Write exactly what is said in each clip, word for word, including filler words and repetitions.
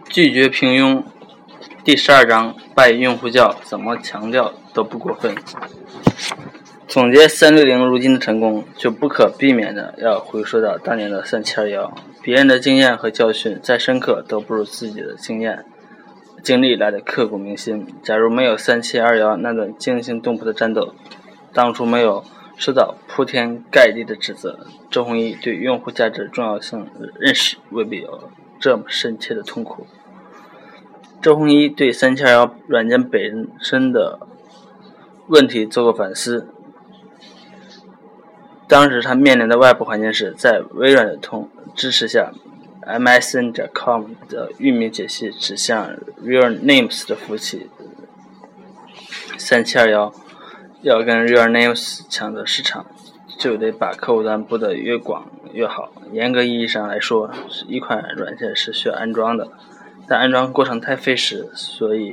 拒绝平庸，第十二章拜用户教，怎么强调都不过分。总结三六零如今的成功，就不可避免的要回溯到当年的三七二一，别人的经验和教训再深刻都不如自己的经验经历来的刻骨铭心。假如没有三七二一那段惊心动魄的战斗，当初没有受到铺天盖地的指责，周鸿祎对用户价值重要性认识未必有这么深切的痛苦。周鸿祎对三七二一软件本身的问题做过反思。当时他面临的外部环境是，在微软的通支持下 M S N 点 com 的域名解析指向 RealNames 的服务器。三七二一要跟 RealNames 抢夺市场，就得把客户端布得越广越好。严格意义上来说，一款软件是需要安装的，但安装过程太费时，所以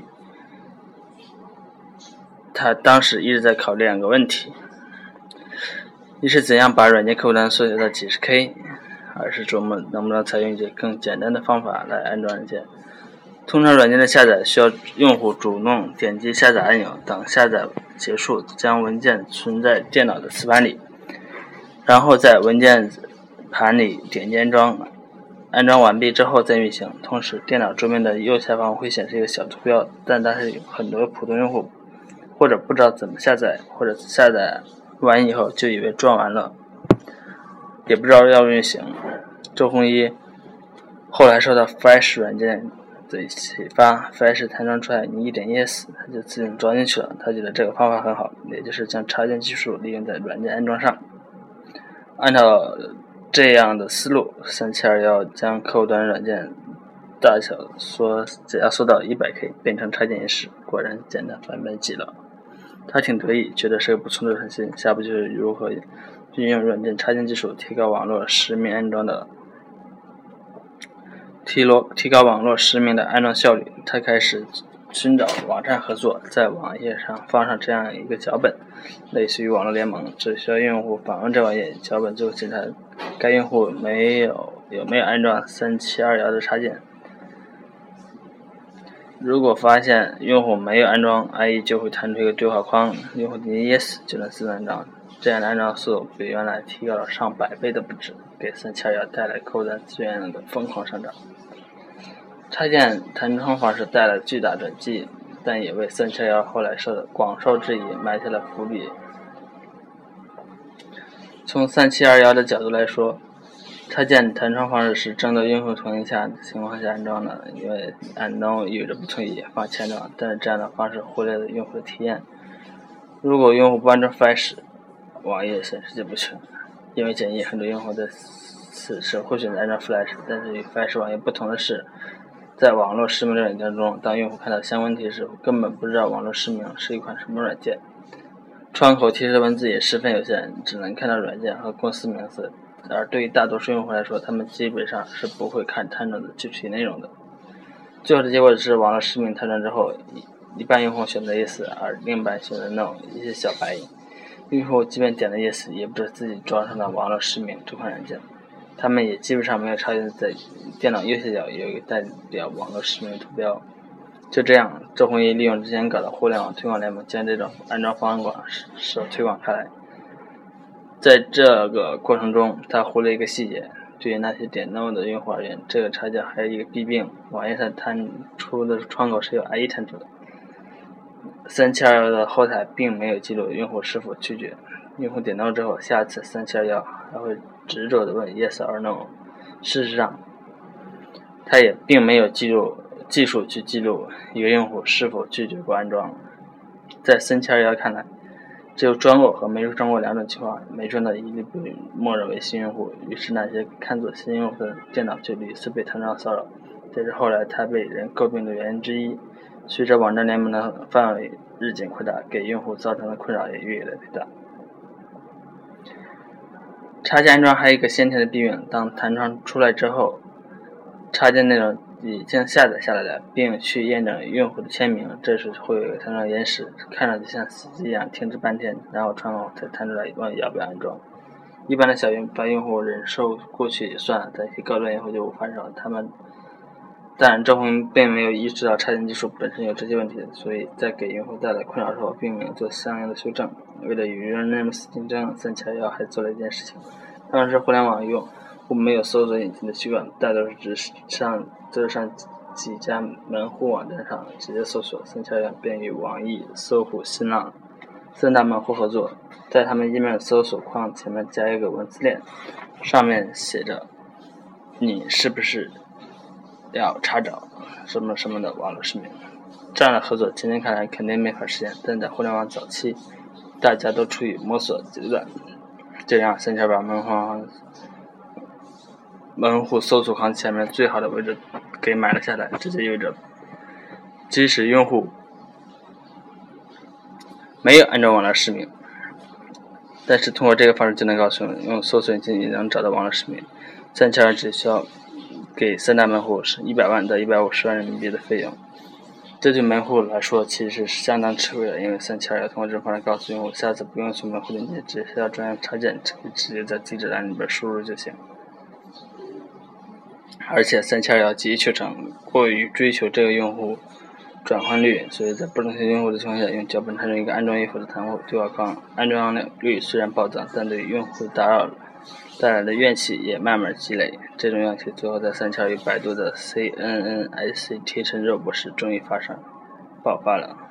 他当时一直在考虑两个问题：一是怎样把软件客户端缩小到几十 K， 二是琢磨能不能采用一些更简单的方法来安装软件。通常软件的下载需要用户主动点击下载按钮，等下载结束，将文件存在电脑的磁盘里，然后在文件盘里点击安装，安装完毕之后再运行。同时电脑桌面的右下方会显示一个小图标，但它是有很多普通用户或者不知道怎么下载，或者下载完以后就以为装完了，也不知道要运行。周鸿祎后来受到 Flash 软件的启发， Flash 弹窗出来你一点 yes 它就自动装进去了。他觉得这个方法很好，也就是将插件技术利用在软件安装上。按照这样的思路，三七二一将客户端软件大小缩压缩到 一百 K， 变成插件演示，果然简单翻倍极了。他挺得意，觉得是个不错的创新。下步就是如何运用软件插件技术提高网络实名安装的提提高网络实名的安装效率。他开始寻找网站合作，在网页上放上这样一个脚本，类似于网络联盟，只需要用户访问这网页，脚本就检查该用户没有有没有安装三七二一的插件。如果发现用户没有安装 I E 就会弹出一个对话框，用户点击 Yes 就能自动安装。这样的安装速度比原来提高了上百倍的不止，给三七二一带来客户端资源的疯狂上涨。插件弹窗方式带来巨大转机，但也为三七二一后来受的广受质疑埋下了伏笔。从三七二一的角度来说，插件弹窗方式是征得用户同意下的情况下安装的，因为按 no 意味着不同意放弃安装，但是这样的方式忽略了用户的体验。如果用户不安装 Flash， 网页显示就不全。因为简易，很多用户在此时会选择安装 Flash， 但是与 Flash 网页不同的是，在网络实名的软件中，当用户看到相关提示，根本不知道网络实名是一款什么软件。窗口提示文字也十分有限，只能看到软件和公司名字，而对于大多数用户来说，他们基本上是不会看探照的具体内容的。最后的结果是，网络实名探照之后，一半用户选择 yes， 而另一半选择 no， 一些小白影。用户即便点了 yes， 也不知道自己装上了网络实名这款软件，他们也基本上没有察觉在电脑右下角有一个代表网络实名的图标。就这样，周鸿祎利用之前搞的互联网推广联盟，将这种安装方案广使推广开来。在这个过程中，他忽略一个细节，对于那些点 no 的用户而言，这个插件还有一个弊病，网页上弹出的窗口是由 I E 弹出的。三七二一的后台并没有记录用户是否拒绝，用户点 no 之后，下次三七二一还会执着地问 yes or no。事实上，他也并没有记录技术去记录一个用户是否拒绝过安装。在三七二一看来，只有装过和没装过两种情况，没装的一律被默认为新用户，于是那些看作新用户的电脑就屡次被弹窗骚扰，这是后来他被人诟病的原因之一。随着网站联盟的范围日渐扩大，给用户造成的困扰也越来越大。插件安装还有一个先天的弊病，当弹窗出来之后，插件内容已经下载下来了，并去验证用户的签名，这时会有一个弹窗延时，看上去像死机一样停滞半天，然后窗口才弹出来问要不要安装。一般的小用端用户忍受过去也算了，但一些高端用户就无法忍受，他们但招红并没有意识到插件技术本身有这些问题，所以在给用户带来困扰时候并没有做相应的修正。为了与 Renames 竞争，三七二幺还做了一件事情，他们是互联网用户没有搜索引擎的习惯，大多数只是上就是上几家门户网站上直接搜索。三七二幺便与网易、搜狐、新浪三大门户合作，在他们页面搜索框前面加一个文字链，上面写着你是不是要查找什么什么的网络实名。这样的合作今天看来肯定没法实现，但在互联网早期大家都处于摸索阶段，这样三七二八门户门户搜索框前面最好的位置给买了下来，这就意味着即使用户没有按照网络实名，但是通过这个方式就能告诉用搜索引擎也能找到网络实名。三七二只需要给三大门户是一百万到一百五十万人民币的费用，这对门户来说其实是相当吃亏的，因为三七二要通过这种方式告诉用户，下次不用从门户链接，只需要专用插件，可以直接在地址栏里边输入就行。而且三七二要急于求成，过于追求这个用户转换率，所以在不正确用户的情况下，用脚本产生一个安装以后的谈户对话框，安装率虽然暴增，但对用户打扰带来的怨气也慢慢积累。这种怨气最后在三七二与百度的 C N N S C T 陈肉博士终于发生爆发了。